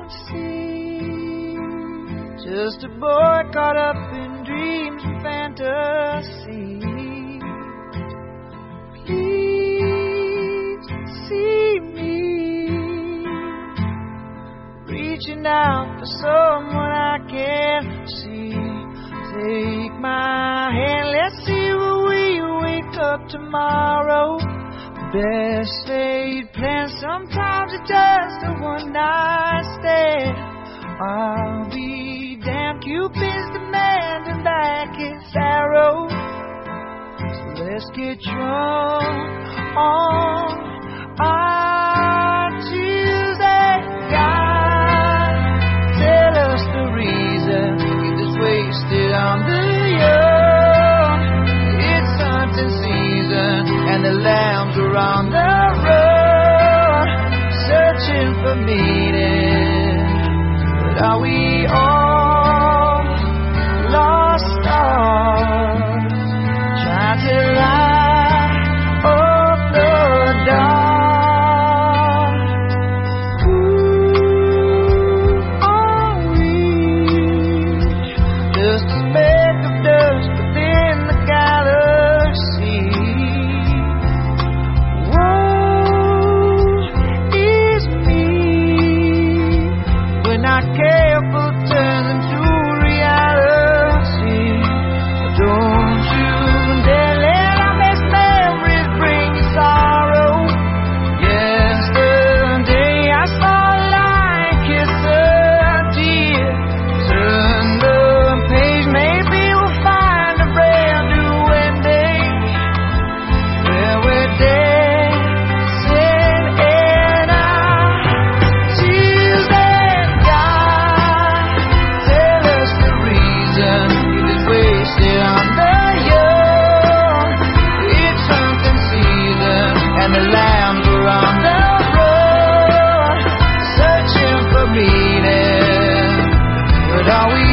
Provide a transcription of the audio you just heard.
see. Just a boy caught up in dreams and fantasy. Please see me, reaching out for someone I can see. Take my hand, let's see where we wake up tomorrow. Best laid plans, sometimes it's just a one-night stand. I'll be damned, Cupid's demanding back his arrow. So let's get drunk on our Tuesday. God, tell us the reason get this wasted on the young. It's hunting season and the lambs are on the road, searching for meaning. But are we all lost stars, trying to light up the dark? Who are we? Just a speck of dust within the galaxy. Not careful turns into reality. Don't you dare let our best memories bring you sorrow. Yesterday I saw a light kiss a tear. Turn the page, maybe we'll find a brand new ending where we're dancing in our Tuesday. And the lambs are on the road, searching for meaning. But are we